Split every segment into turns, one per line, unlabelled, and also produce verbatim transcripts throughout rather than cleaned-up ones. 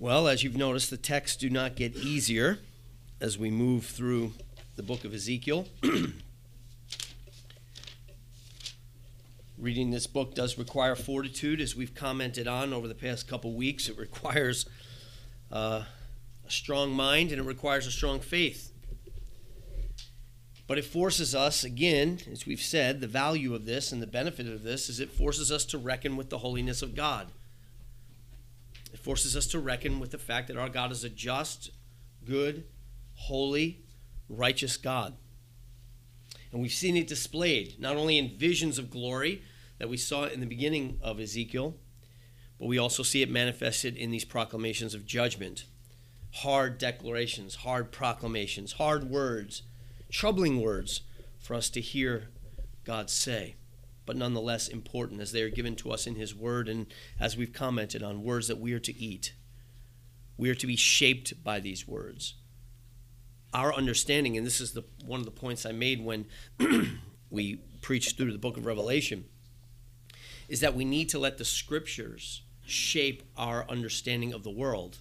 Well, as you've noticed, the texts do not get easier as we move through the book of Ezekiel. Reading this book does require fortitude, as we've commented on over the past couple weeks. It requires uh, a strong mind, and it requires a strong faith. But it forces us, again, as we've said, the value of this and the benefit of this is it forces us to reckon with the holiness of God. It forces us to reckon with the fact that our God is a just, good, holy, righteous God. And we've seen it displayed, not only in visions of glory that we saw in the beginning of Ezekiel, but we also see it manifested in these proclamations of judgment. Hard declarations, hard proclamations, hard words, troubling words for us to hear God say, but nonetheless important as they are given to us in his word, and as we've commented on, words that we are to eat. We are to be shaped by these words. Our understanding, and this is the one of the points I made when we preached through the book of Revelation, is that we need to let the scriptures shape our understanding of the world.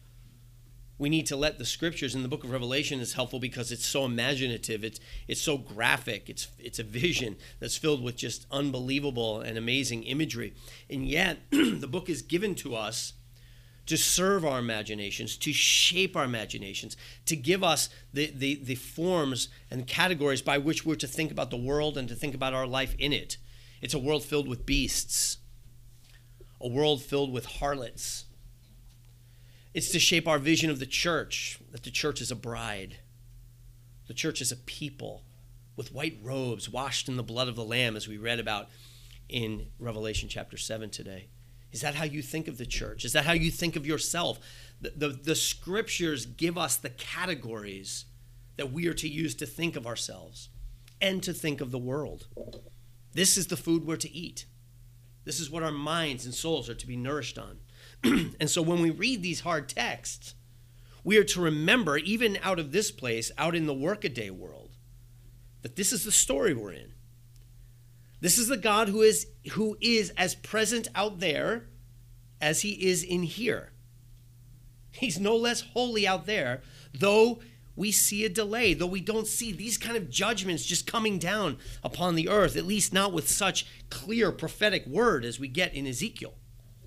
We need to let the scriptures, and the book of Revelation is helpful because it's so imaginative, it's it's so graphic, it's it's a vision that's filled with just unbelievable and amazing imagery. And yet, the book is given to us to serve our imaginations, to shape our imaginations, to give us the, the, the forms and categories by which we're to think about the world and to think about our life in it. It's a world filled with beasts, a world filled with harlots. It's to shape our vision of the church, that the church is a bride. The church is a people with white robes washed in the blood of the Lamb, as we read about in Revelation chapter seven today. Is that how you think of the church? Is that how you think of yourself? The, the, the scriptures give us the categories that we are to use to think of ourselves and to think of the world. This is the food we're to eat. This is what our minds and souls are to be nourished on. And so when we read these hard texts, we are to remember, even out of this place, out in the workaday world, that this is the story we're in. This is the God who is who is as present out there as he is in here. He's no less holy out there, though we see a delay, though we don't see these kind of judgments just coming down upon the earth, at least not with such clear prophetic word as we get in Ezekiel.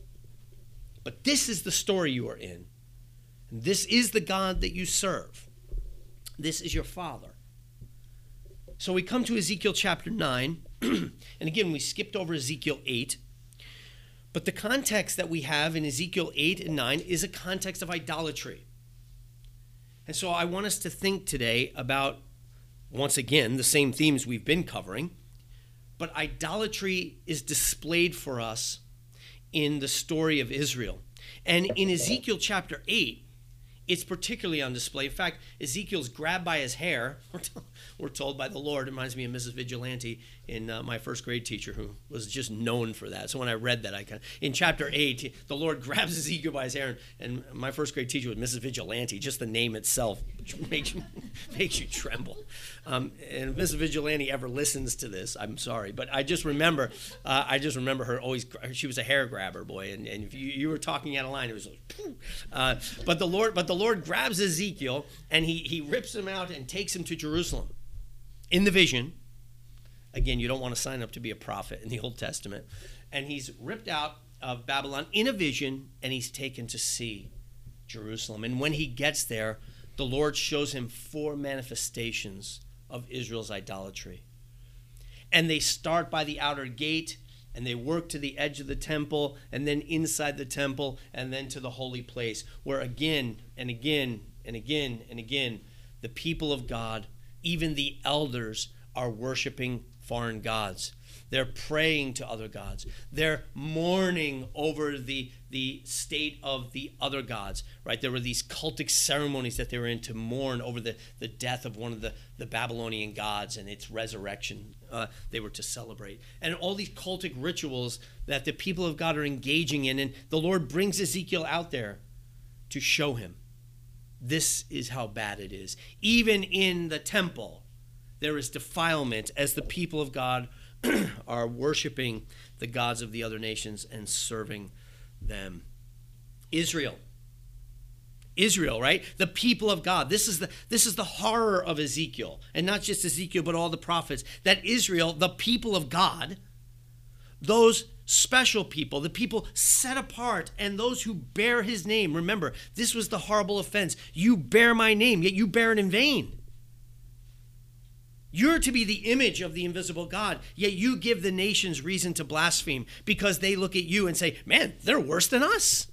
But this is the story you are in. And this is the God that you serve. This is your Father. So we come to Ezekiel chapter nine. And again, we skipped over Ezekiel eight. But the context that we have in Ezekiel eight and nine is a context of idolatry. And so I want us to think today about, once again, the same themes we've been covering. But idolatry is displayed for us in the story of Israel. And in Ezekiel chapter eight, it's particularly on display. In fact, Ezekiel's grabbed by his hair. We're told by the Lord. It reminds me of Missus Vigilante in uh, my first grade teacher, who was just known for that. So when I read that, I kind of, in chapter eight, the Lord grabs Ezekiel by his hair, and, and my first grade teacher was Missus Vigilante. Just the name itself makes you, makes you tremble. Um, and if Missus Vigilante ever listens to this, I'm sorry, but I just remember, uh, I just remember her always. She was a hair grabber, boy, and, and if you, you were talking out of line, it was like, uh, but the Lord, but the Lord grabs Ezekiel and he he rips him out and takes him to Jerusalem. In the vision, again, you don't want to sign up to be a prophet in the Old Testament, and he's ripped out of Babylon in a vision, and he's taken to see Jerusalem. And when he gets there, the Lord shows him four manifestations of Israel's idolatry. And they start by the outer gate, and they work to the edge of the temple, and then inside the temple, and then to the holy place, where again and again and again and again, the people of God, even the elders, are worshiping foreign gods. They're praying to other gods. They're mourning over the, the state of the other gods, right? There were these cultic ceremonies that they were in to mourn over the, the death of one of the, the Babylonian gods and its resurrection. Uh, they were to celebrate. And all these cultic rituals that the people of God are engaging in, and the Lord brings Ezekiel out there to show him. This is how bad it is. Even in the temple, there is defilement as the people of God are worshiping the gods of the other nations and serving them. Israel, Israel, right? The people of God. This is the this is the horror of Ezekiel, and not just Ezekiel, but all the prophets, that Israel, the people of God, those special people, the people set apart, and those who bear his name. Remember, this was the horrible offense. You bear my name, yet you bear it in vain. You're to be the image of the invisible God, yet you give the nations reason to blaspheme because they look at you and say, man, they're worse than us.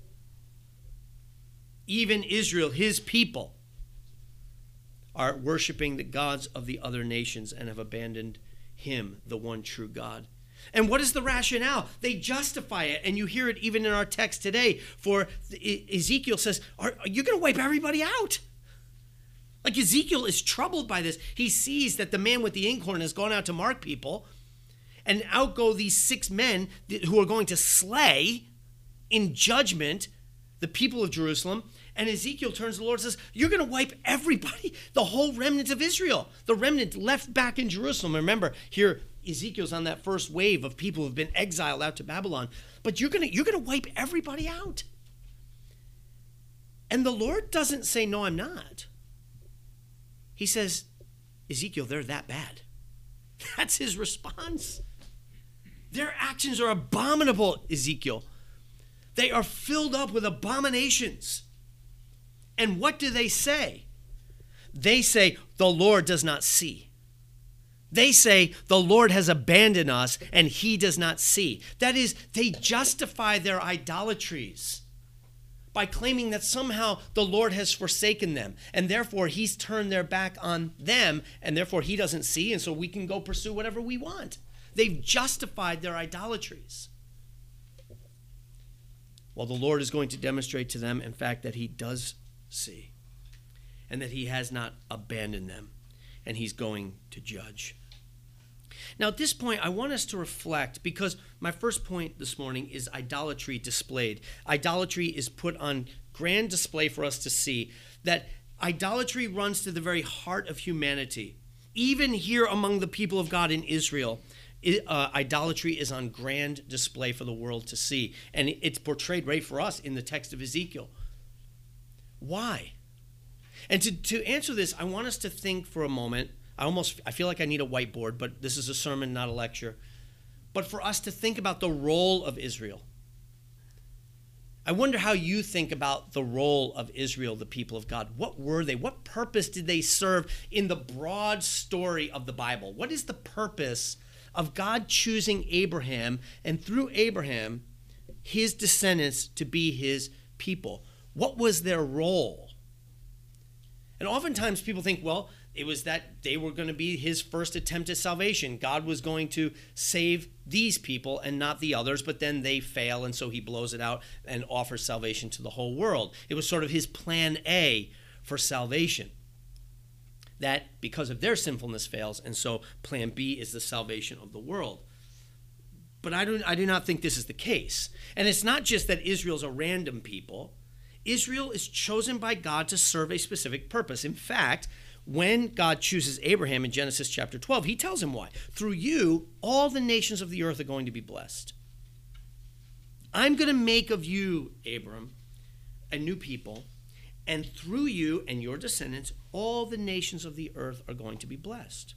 Even Israel, his people, are worshiping the gods of the other nations and have abandoned him, the one true God. And what is the rationale? They justify it, and you hear it even in our text today. For Ezekiel says, are, are you going to wipe everybody out? Like Ezekiel is troubled by this. He sees that the man with the inkhorn has gone out to mark people, and out go these six men who are going to slay in judgment the people of Jerusalem. And Ezekiel turns to the Lord and says, you're going to wipe everybody, the whole remnant of Israel, the remnant left back in Jerusalem. Remember, here Ezekiel's on that first wave of people who've been exiled out to Babylon. But you're going to you're going to wipe everybody out. And the Lord doesn't say, no, I'm not. He says, Ezekiel, they're that bad. That's his response. Their actions are abominable, Ezekiel. They are filled up with abominations. And what do they say? They say, the Lord does not see. They say, the Lord has abandoned us and he does not see. That is, they justify their idolatries by claiming that somehow the Lord has forsaken them, and therefore he's turned their back on them, and therefore he doesn't see, and so we can go pursue whatever we want. They've justified their idolatries. Well, the Lord is going to demonstrate to them, in fact, that he does see, and that he has not abandoned them, and he's going to judge. Now, at this point, I want us to reflect, because my first point this morning is idolatry displayed. Idolatry is put on grand display for us to see, that idolatry runs to the very heart of humanity. Even here among the people of God in Israel, it, uh, idolatry is on grand display for the world to see. And it's portrayed right for us in the text of Ezekiel. Why? And to, to answer this, I want us to think for a moment. I almost, I feel like I need a whiteboard, but this is a sermon, not a lecture. But for us to think about the role of Israel. I wonder how you think about the role of Israel, the people of God. What were they? What purpose did they serve in the broad story of the Bible? What is the purpose of God choosing Abraham, and through Abraham, his descendants to be his people? What was their role? And oftentimes people think, well, it was that they were going to be his first attempt at salvation. God was going to save these people and not the others, but then they fail, and so he blows it out and offers salvation to the whole world. It was sort of his plan A for salvation. That because of their sinfulness fails, and so plan B is the salvation of the world. But I do, I do not think this is the case. And it's not just that Israel's a random people. Israel is chosen by God to serve a specific purpose. In fact, when God chooses Abraham in Genesis chapter twelve, he tells him why. Through you, all the nations of the earth are going to be blessed. I'm going to make of you, Abram, a new people, and through you and your descendants, all the nations of the earth are going to be blessed.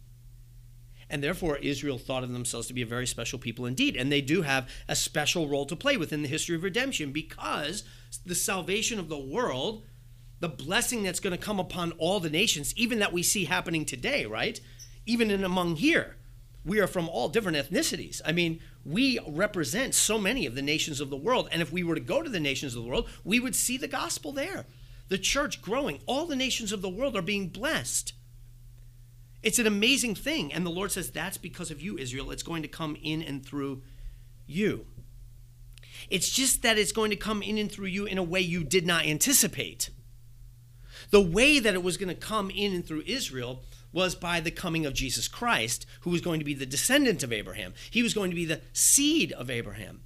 And therefore, Israel thought of themselves to be a very special people indeed. And they do have a special role to play within the history of redemption, because the salvation of the world, the blessing that's going to come upon all the nations, even that we see happening today, right? Even in among here, we are from all different ethnicities. I mean, we represent so many of the nations of the world. And if we were to go to the nations of the world, we would see the gospel there. The church growing. All the nations of the world are being blessed. It's an amazing thing. And the Lord says, that's because of you, Israel. It's going to come in and through you. It's just that it's going to come in and through you in a way you did not anticipate. The way that it was going to come in and through Israel was by the coming of Jesus Christ, who was going to be the descendant of Abraham. He was going to be the seed of Abraham.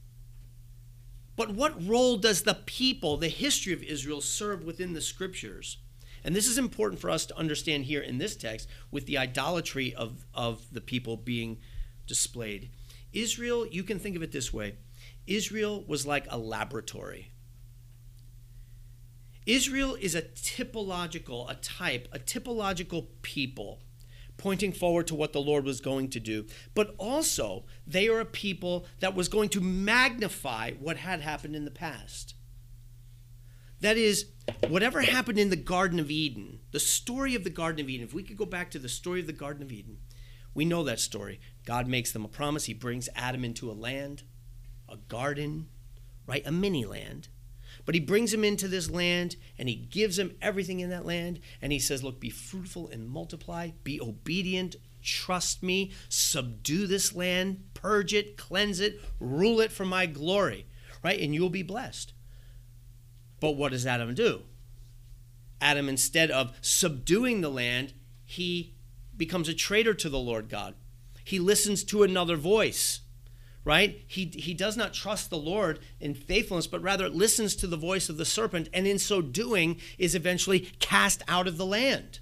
But what role does the people, the history of Israel, serve within the scriptures? And this is important for us to understand here in this text with the idolatry of, of the people being displayed. Israel, you can think of it this way. Israel was like a laboratory. Israel is a typological, a type, a typological people pointing forward to what the Lord was going to do. But also, they are a people that was going to magnify what had happened in the past. That is, whatever happened in the Garden of Eden, the story of the Garden of Eden, if we could go back to the story of the Garden of Eden, we know that story. God makes them a promise. He brings Adam into a land, a garden, right? A mini land. But he brings him into this land, and he gives him everything in that land. And he says, look, be fruitful and multiply. Be obedient. Trust me. Subdue this land. Purge it. Cleanse it. Rule it for my glory. Right? And you'll be blessed. But what does Adam do? Adam, instead of subduing the land, he becomes a traitor to the Lord God. He listens to another voice. Right? He, he does not trust the Lord in faithfulness, but rather listens to the voice of the serpent, and in so doing is eventually cast out of the land.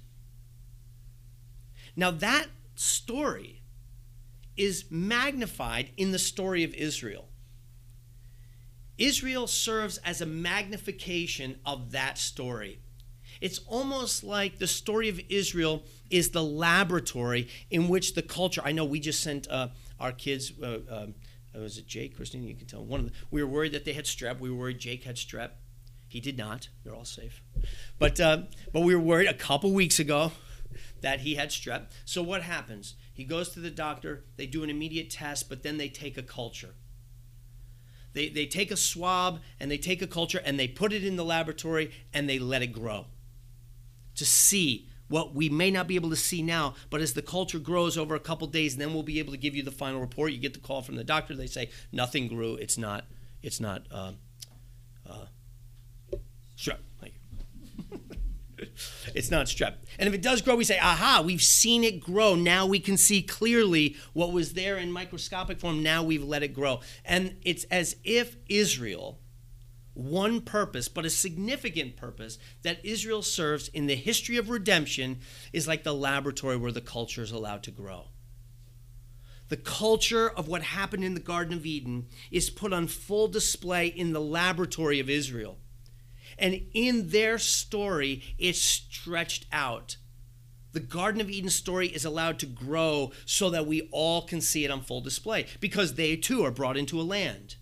Now that story is magnified in the story of Israel. Israel serves as a magnification of that story. It's almost like the story of Israel is the laboratory in which the culture, I know we just sent uh, our kids, uh, uh, was it Jake, Christine? You can tell. One of the, we were worried that they had strep. We were worried Jake had strep. He did not. They're all safe. But uh, but we were worried a couple weeks ago that he had strep. So what happens? He goes to the doctor. They do an immediate test, but then they take a culture. They they take a swab and they take a culture and they put it in the laboratory and they let it grow to see what we may not be able to see now, but as the culture grows over a couple days, then we'll be able to give you the final report. You get the call from the doctor. They say nothing grew. It's not. It's not. Uh, uh, strep. Thank you. It's not strep. And if it does grow, we say, aha, we've seen it grow. Now we can see clearly what was there in microscopic form. Now we've let it grow. And it's as if Israel, one purpose, but a significant purpose, that Israel serves in the history of redemption is like the laboratory where the culture is allowed to grow. The culture of what happened in the Garden of Eden is put on full display in the laboratory of Israel. And in their story, it's stretched out. The Garden of Eden story is allowed to grow so that we all can see it on full display, because they too are brought into a land.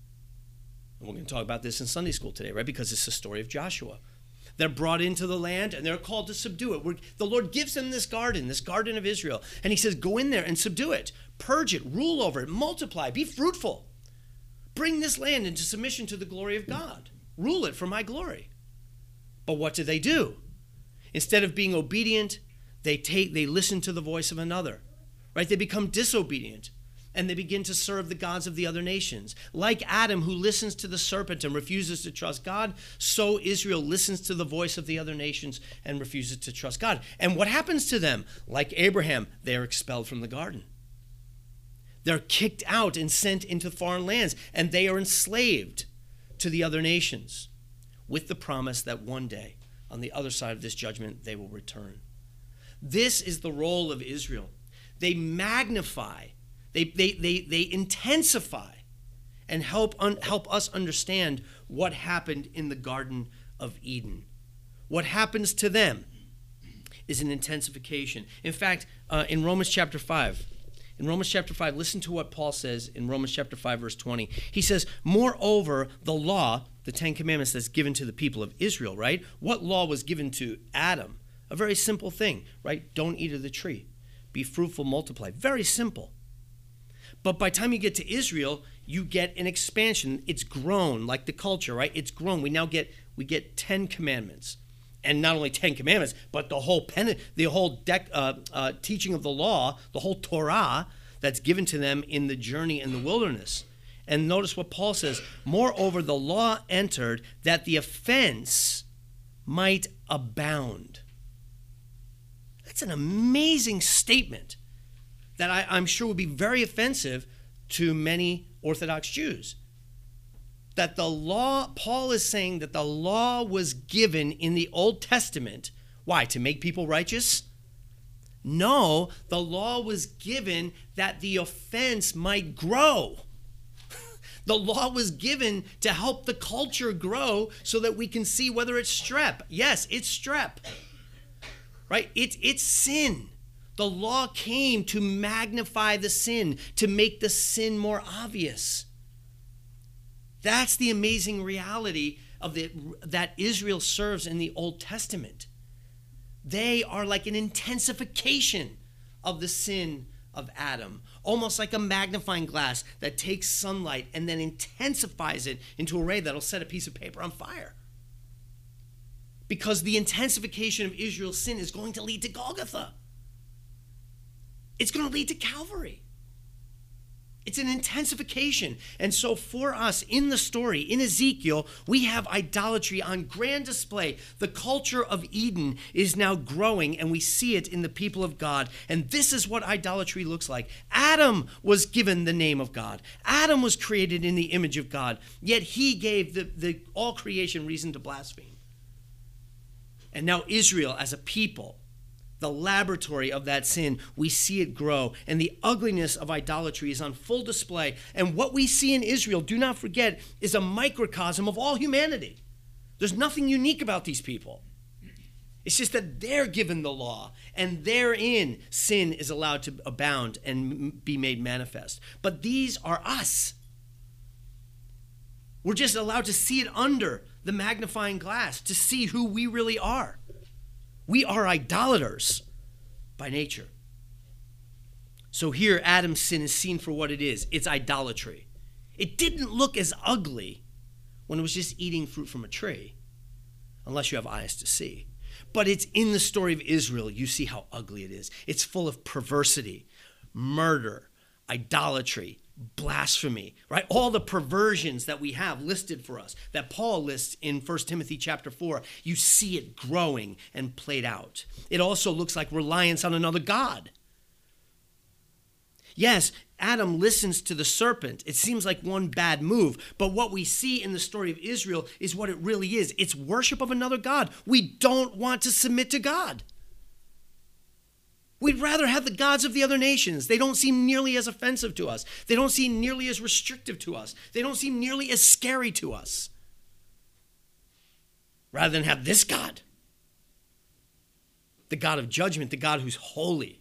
And we're going to talk about this in Sunday school today, right? Because it's the story of Joshua. They're brought into the land and they're called to subdue it. We're, the Lord gives them this garden, this garden of Israel. And he says, go in there and subdue it. Purge it, rule over it, multiply, be fruitful. Bring this land into submission to the glory of God. Rule it for my glory. But what do they do? Instead of being obedient, they take, they listen to the voice of another, right? They become disobedient. And they begin to serve the gods of the other nations. Like Adam, who listens to the serpent and refuses to trust God, so Israel listens to the voice of the other nations and refuses to trust God. And what happens to them? Like Abraham, they are expelled from the garden. They're kicked out and sent into foreign lands, and they are enslaved to the other nations, with the promise that one day, on the other side of this judgment, they will return. This is the role of Israel. They magnify They, they, they, they intensify and help, un, help us understand what happened in the Garden of Eden. What happens to them is an intensification. In fact, uh, in Romans chapter five, in Romans chapter five, listen to what Paul says in Romans chapter five, verse twenty. He says, moreover, the law, the Ten Commandments that's given to the people of Israel, right? What law was given to Adam? A very simple thing, right? Don't eat of the tree. Be fruitful, multiply. Very simple. But by the time you get to Israel, you get an expansion. It's grown, like the culture, right? It's grown. We now get we get Ten Commandments, and not only Ten Commandments, but the whole pen, the whole dec, uh, uh, teaching of the law, the whole Torah that's given to them in the journey in the wilderness. And notice what Paul says: moreover, the law entered that the offense might abound. That's an amazing statement that I, I'm sure would be very offensive to many Orthodox Jews. That the law, Paul is saying that the law was given in the Old Testament. Why? To make people righteous? No, the law was given that the offense might grow. The law was given to help the culture grow so that we can see whether it's strep. Yes, it's strep. Right? It's, it's sin. The law came to magnify the sin, to make the sin more obvious. That's the amazing reality of the, that Israel serves in the Old Testament. They are like an intensification of the sin of Adam, almost like a magnifying glass that takes sunlight and then intensifies it into a ray that'll set a piece of paper on fire. Because the intensification of Israel's sin is going to lead to Golgotha. It's going to lead to Calvary. It's an intensification. And so for us in the story, in Ezekiel, we have idolatry on grand display. The culture of Eden is now growing, and we see it in the people of God. And this is what idolatry looks like. Adam was given the name of God. Adam was created in the image of God, yet he gave the, the all creation reason to blaspheme. And now Israel as a people, the laboratory of that sin, we see it grow. And the ugliness of idolatry is on full display. And what we see in Israel, do not forget, is a microcosm of all humanity. There's nothing unique about these people. It's just that they're given the law, and therein sin is allowed to abound and be made manifest. But these are us. We're just allowed to see it under the magnifying glass to see who we really are. We are idolaters by nature. So here, Adam's sin is seen for what it is. It's idolatry. It didn't look as ugly when it was just eating fruit from a tree, unless you have eyes to see. But it's in the story of Israel, you see how ugly it is. It's full of perversity, murder, idolatry, blasphemy, right? All the perversions that we have listed for us, that Paul lists in First Timothy chapter four, you see it growing and played out. It also looks like reliance on another God. Yes, Adam listens to the serpent. It seems like one bad move, but what we see in the story of Israel is what it really is. It's worship of another God. We don't want to submit to God. We'd rather have the gods of the other nations. They don't seem nearly as offensive to us. They don't seem nearly as restrictive to us. They don't seem nearly as scary to us. Rather than have this God, the God of judgment, the God who's holy.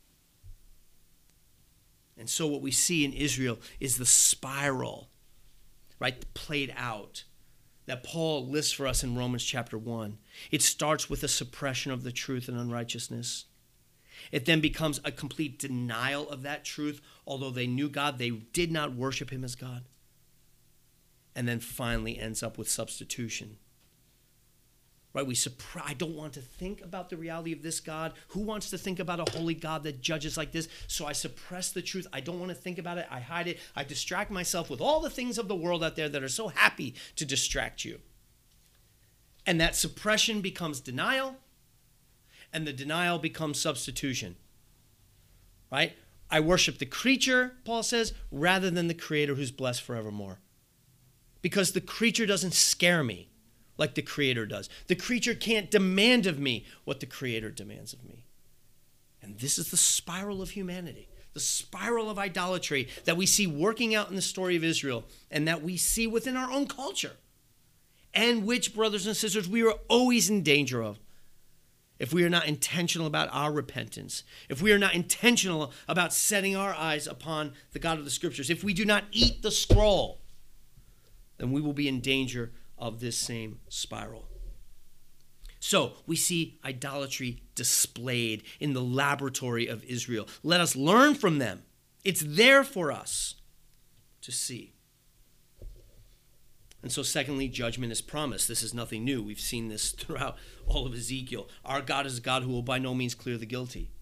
And so what we see in Israel is the spiral, right, played out that Paul lists for us in Romans chapter one. It starts with a suppression of the truth and unrighteousness. It then becomes a complete denial of that truth. Although they knew God, they did not worship him as God. And then finally ends up with substitution. Right? We suppre- I don't want to think about the reality of this God. Who wants to think about a holy God that judges like this? So I suppress the truth. I don't want to think about it. I hide it. I distract myself with all the things of the world out there that are so happy to distract you. And that suppression becomes denial. And the denial becomes substitution, right? I worship the creature, Paul says, rather than the creator who's blessed forevermore. Because the creature doesn't scare me like the creator does. The creature can't demand of me what the creator demands of me. And this is the spiral of humanity, the spiral of idolatry that we see working out in the story of Israel and that we see within our own culture, and which, brothers and sisters, we are always in danger of. If we are not intentional about our repentance, if we are not intentional about setting our eyes upon the God of the Scriptures, if we do not eat the scroll, then we will be in danger of this same spiral. So we see idolatry displayed in the laboratory of Israel. Let us learn from them. It's there for us to see. And so secondly, judgment is promised. This is nothing new. We've seen this throughout all of Ezekiel. Our God is a God who will by no means clear the guilty.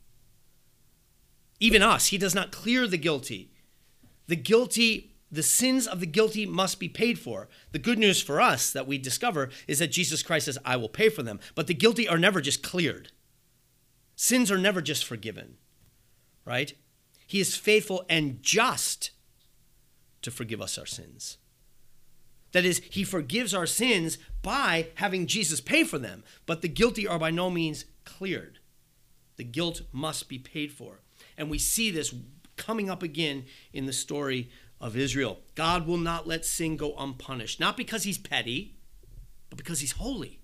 Even us, he does not clear the guilty. The guilty, the sins of the guilty must be paid for. The good news for us that we discover is that Jesus Christ says, I will pay for them. But the guilty are never just cleared. Sins are never just forgiven, right? He is faithful and just to forgive us our sins. That is, he forgives our sins by having Jesus pay for them. But the guilty are by no means cleared. The guilt must be paid for. And we see this coming up again in the story of Israel. God will not let sin go unpunished, not because he's petty, but because he's holy,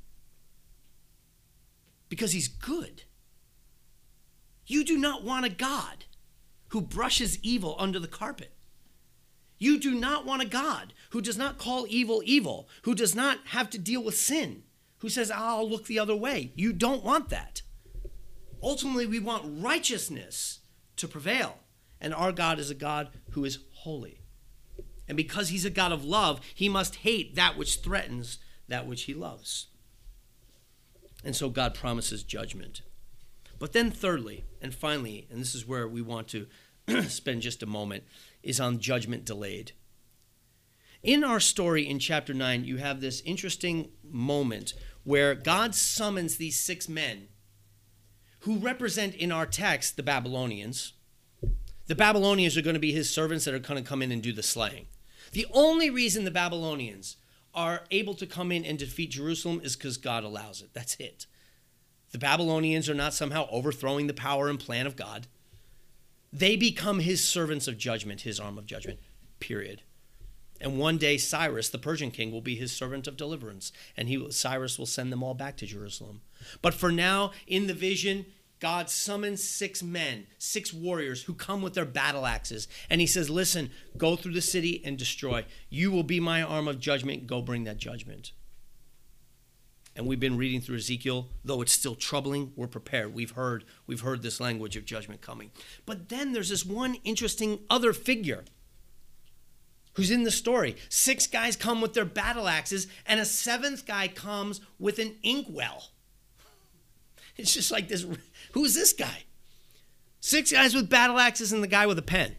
because he's good. You do not want a God who brushes evil under the carpet. You do not want a God who does not call evil evil, who does not have to deal with sin, who says, I'll look the other way. You don't want that. Ultimately, we want righteousness to prevail. And our God is a God who is holy. And because he's a God of love, he must hate that which threatens that which he loves. And so God promises judgment. But then thirdly, and finally, and this is where we want to spend just a moment, is on judgment delayed. In our story in chapter nine, you have this interesting moment where God summons these six men who represent in our text the Babylonians. The Babylonians are going to be his servants that are going to come in and do the slaying. The only reason the Babylonians are able to come in and defeat Jerusalem is because God allows it. That's it. The Babylonians are not somehow overthrowing the power and plan of God. They become his servants of judgment, his arm of judgment, period. And one day Cyrus, the Persian king, will be his servant of deliverance, and he, Cyrus will send them all back to Jerusalem. But for now, in the vision, God summons six men, six warriors who come with their battle axes. And he says, listen, go through the city and destroy. You will be my arm of judgment. Go bring that judgment. And we've been reading through Ezekiel. Though it's still troubling, we're prepared. We've heard, we've heard this language of judgment coming. But then there's this one interesting other figure who's in the story. Six guys come with their battle axes, and a seventh guy comes with an inkwell. It's just like this. Who's this guy? Six guys with battle axes and the guy with a pen.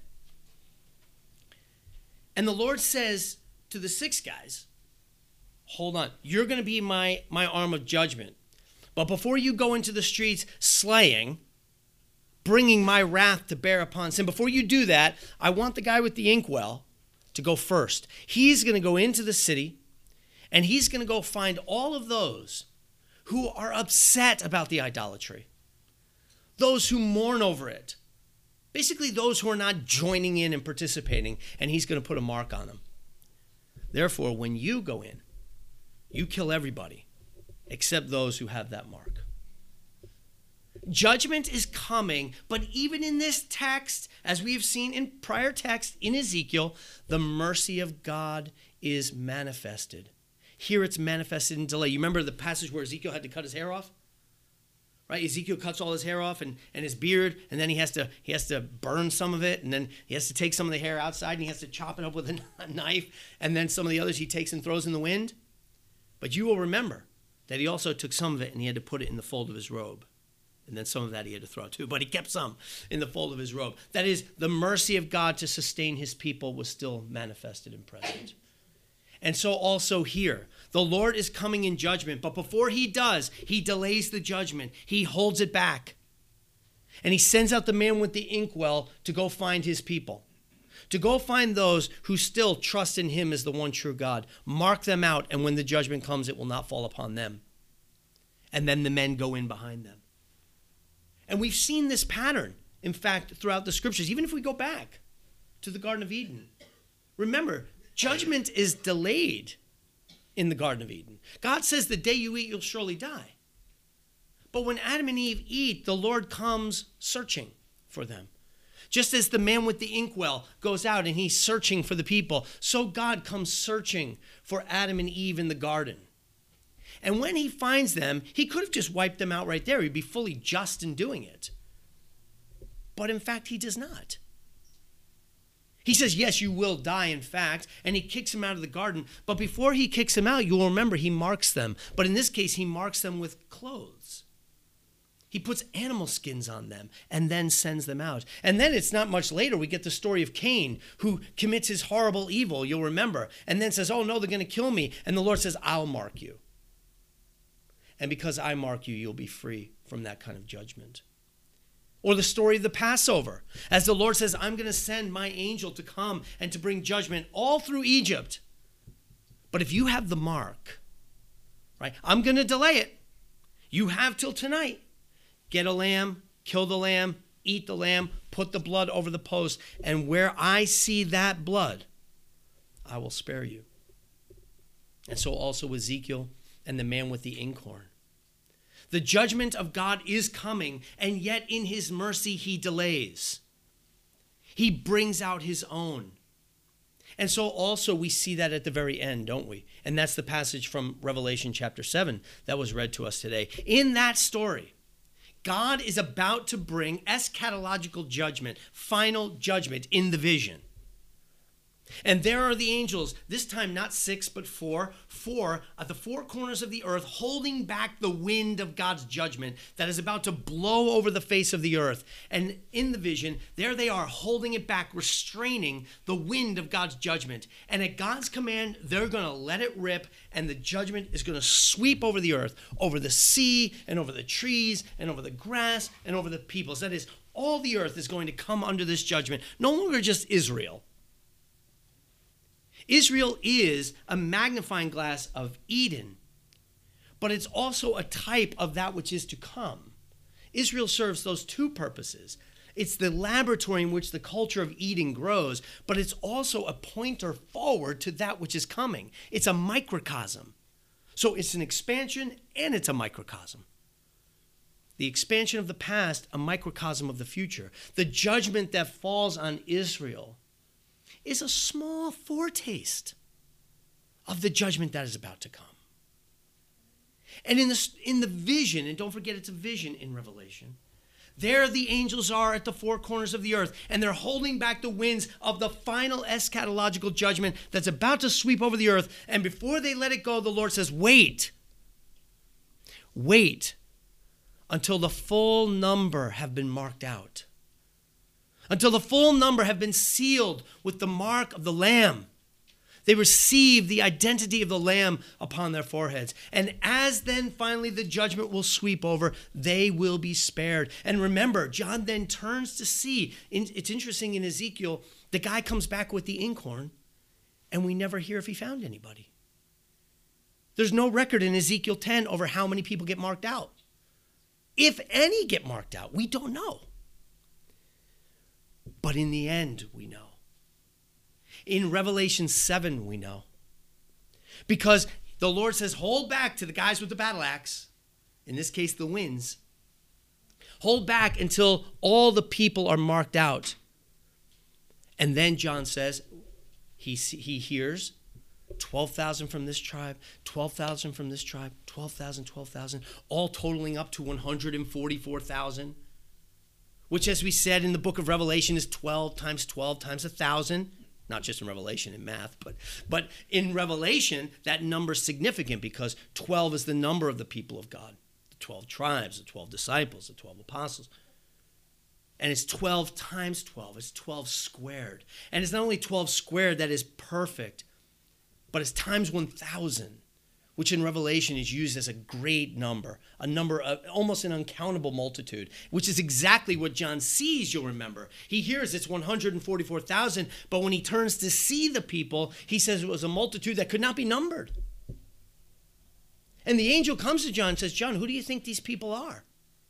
And the Lord says to the six guys, hold on, you're going to be my, my arm of judgment. But before you go into the streets slaying, bringing my wrath to bear upon sin, before you do that, I want the guy with the inkwell to go first. He's going to go into the city, and he's going to go find all of those who are upset about the idolatry, those who mourn over it, basically those who are not joining in and participating, and he's going to put a mark on them. Therefore, when you go in, you kill everybody except those who have that mark. Judgment is coming, but even in this text, as we have seen in prior texts in Ezekiel, the mercy of God is manifested. Here it's manifested in delay. You remember the passage where Ezekiel had to cut his hair off? Right? Ezekiel cuts all his hair off and, and his beard, and then he has to he has to burn some of it, and then he has to take some of the hair outside, and he has to chop it up with a knife, and then some of the others he takes and throws in the wind. But you will remember that he also took some of it and he had to put it in the fold of his robe. And then some of that he had to throw too. But he kept some in the fold of his robe. That is, the mercy of God to sustain his people was still manifested and present. And so also here, the Lord is coming in judgment. But before he does, he delays the judgment. He holds it back. And he sends out the man with the inkwell to go find his people. To go find those who still trust in him as the one true God. Mark them out, and when the judgment comes, it will not fall upon them. And then the men go in behind them. And we've seen this pattern, in fact, throughout the scriptures, even if we go back to the Garden of Eden. Remember, judgment is delayed in the Garden of Eden. God says, the day you eat, you'll surely die. But when Adam and Eve eat, the Lord comes searching for them. Just as the man with the inkwell goes out and he's searching for the people, so God comes searching for Adam and Eve in the garden. And when he finds them, he could have just wiped them out right there. He'd be fully just in doing it. But in fact, he does not. He says, yes, you will die, in fact, and he kicks them out of the garden. But before he kicks them out, you'll remember he marks them. But in this case, he marks them with clothes. He puts animal skins on them and then sends them out. And then it's not much later, we get the story of Cain, who commits his horrible evil, you'll remember, and then says, oh, no, they're going to kill me. And the Lord says, I'll mark you. And because I mark you, you'll be free from that kind of judgment. Or the story of the Passover, as the Lord says, I'm going to send my angel to come and to bring judgment all through Egypt. But if you have the mark, right, I'm going to delay it. You have till tonight. Get a lamb, kill the lamb, eat the lamb, put the blood over the post, and where I see that blood, I will spare you. And so also Ezekiel and the man with the inkhorn. The judgment of God is coming, and yet in his mercy he delays. He brings out his own. And so also we see that at the very end, don't we? And that's the passage from Revelation chapter seven that was read to us today. In that story, God is about to bring eschatological judgment, final judgment in the vision. And there are the angels, this time not six, but four, four at the four corners of the earth, holding back the wind of God's judgment that is about to blow over the face of the earth. And in the vision, there they are, holding it back, restraining the wind of God's judgment. And at God's command, they're going to let it rip, and the judgment is going to sweep over the earth, over the sea, and over the trees, and over the grass, and over the peoples. That is, all the earth is going to come under this judgment, no longer just Israel. Israel is a magnifying glass of Eden, but it's also a type of that which is to come. Israel serves those two purposes. It's the laboratory in which the culture of Eden grows, but it's also a pointer forward to that which is coming. It's a microcosm. So it's an expansion and it's a microcosm. The expansion of the past, a microcosm of the future. The judgment that falls on Israel is a small foretaste of the judgment that is about to come. And in the, in the vision, and don't forget it's a vision in Revelation, there the angels are at the four corners of the earth, and they're holding back the winds of the final eschatological judgment that's about to sweep over the earth. And before they let it go, the Lord says, wait, wait until the full number have been marked out. Until the full number have been sealed with the mark of the Lamb. They receive the identity of the Lamb upon their foreheads. And as then finally the judgment will sweep over, they will be spared. And remember, John then turns to see. It's interesting in Ezekiel, the guy comes back with the inkhorn, and we never hear if he found anybody. There's no record in Ezekiel ten over how many people get marked out. If any get marked out, we don't know. But in the end, we know. In Revelation seven, we know. Because the Lord says, hold back to the guys with the battle axe, in this case, the winds. Hold back until all the people are marked out. And then John says, he, he hears twelve thousand from this tribe, twelve thousand from this tribe, twelve thousand, twelve thousand, all totaling up to one hundred forty-four thousand. Which, as we said in the book of Revelation, is twelve times twelve times one thousand. Not just in Revelation in math, but, but in Revelation, that number is significant because twelve is the number of the people of God. The twelve tribes, the twelve disciples, the twelve apostles. And it's twelve times twelve. It's twelve squared. And it's not only twelve squared that is perfect, but it's times one thousand. Which in Revelation is used as a great number, a number of almost an uncountable multitude, which is exactly what John sees, you'll remember. He hears it's one hundred forty-four thousand, but when he turns to see the people, he says it was a multitude that could not be numbered. And the angel comes to John and says, John, who do you think these people are?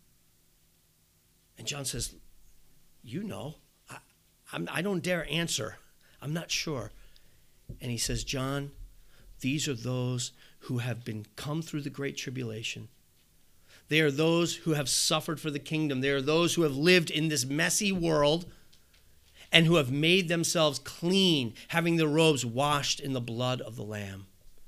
And John says, you know, I, I'm, I don't dare answer. I'm not sure. And he says, John, these are those who have been come through the great tribulation. They are those who have suffered for the kingdom. They are those who have lived in this messy world and who have made themselves clean, having their robes washed in the blood of the Lamb.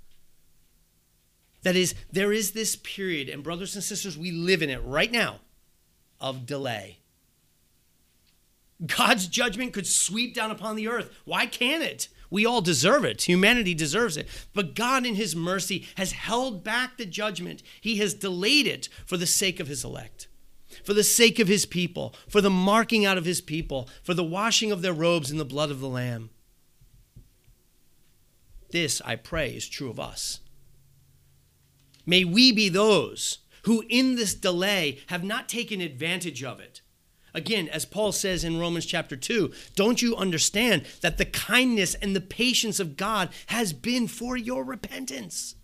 That is, there is this period, and brothers and sisters, we live in it right now, of delay. God's judgment could sweep down upon the earth. Why can't it? We all deserve it. Humanity deserves it. But God in his mercy has held back the judgment. He has delayed it for the sake of his elect, for the sake of his people, for the marking out of his people, for the washing of their robes in the blood of the Lamb. This, I pray, is true of us. May we be those who in this delay have not taken advantage of it. Again, as Paul says in Romans chapter two, don't you understand that the kindness and the patience of God has been for your repentance?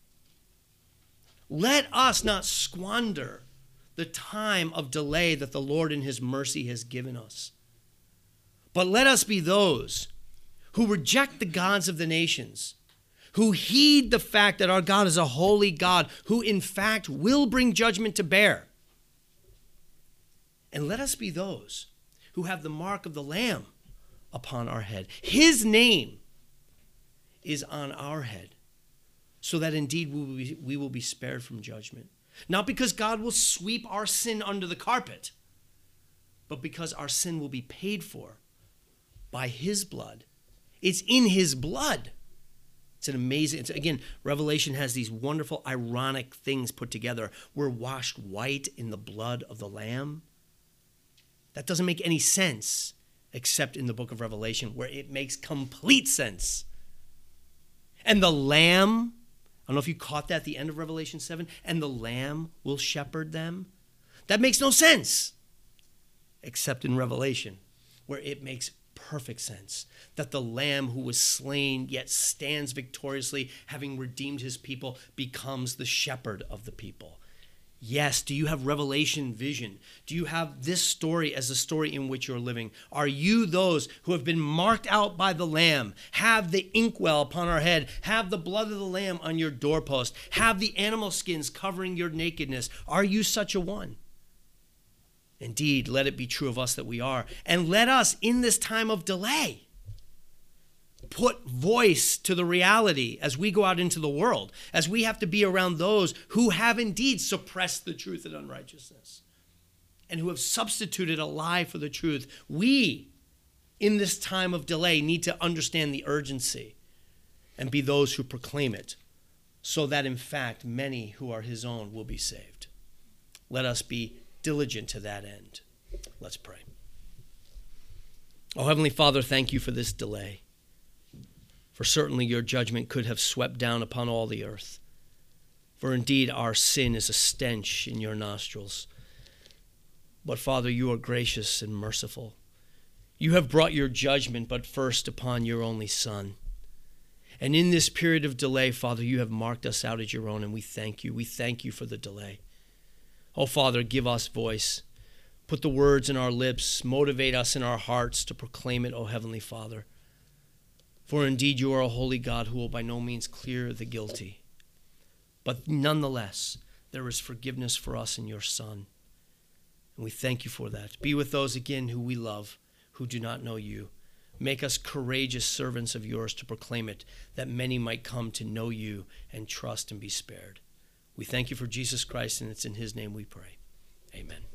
Let us not squander the time of delay that the Lord in his mercy has given us. But let us be those who reject the gods of the nations, who heed the fact that our God is a holy God, who in fact will bring judgment to bear. And let us be those who have the mark of the Lamb upon our head. His name is on our head, so that indeed we will be, we will be spared from judgment. Not because God will sweep our sin under the carpet, but because our sin will be paid for by his blood. It's in his blood. It's an amazing, it's, again, Revelation has these wonderful, ironic things put together. We're washed white in the blood of the Lamb. That doesn't make any sense except in the book of Revelation, where it makes complete sense. And the Lamb, I don't know if you caught that at the end of Revelation seven, and the Lamb will shepherd them. That makes no sense except in Revelation, where it makes perfect sense that the Lamb who was slain yet stands victoriously, having redeemed his people, becomes the shepherd of the people. Yes, do you have Revelation vision? Do you have this story as the story in which you're living? Are you those who have been marked out by the Lamb, have the inkwell upon our head, have the blood of the Lamb on your doorpost, have the animal skins covering your nakedness? Are you such a one? Indeed, let it be true of us that we are. And let us, in this time of delay, put voice to the reality as we go out into the world, as we have to be around those who have indeed suppressed the truth and unrighteousness, and who have substituted a lie for the truth. We, in this time of delay, need to understand the urgency and be those who proclaim it, so that, in fact, many who are his own will be saved. Let us be diligent to that end. Let's pray. Oh, Heavenly Father, thank you for this delay. For certainly your judgment could have swept down upon all the earth. For indeed our sin is a stench in your nostrils. But Father, you are gracious and merciful. You have brought your judgment, but first upon your only Son. And in this period of delay, Father, you have marked us out as your own, and we thank you. We thank you for the delay. Oh, Father, give us voice. Put the words in our lips. Motivate us in our hearts to proclaim it, O Heavenly Father. For indeed you are a holy God who will by no means clear the guilty. But nonetheless, there is forgiveness for us in your Son. And we thank you for that. Be with those again who we love, who do not know you. Make us courageous servants of yours to proclaim it, that many might come to know you and trust and be spared. We thank you for Jesus Christ, and it's in his name we pray. Amen.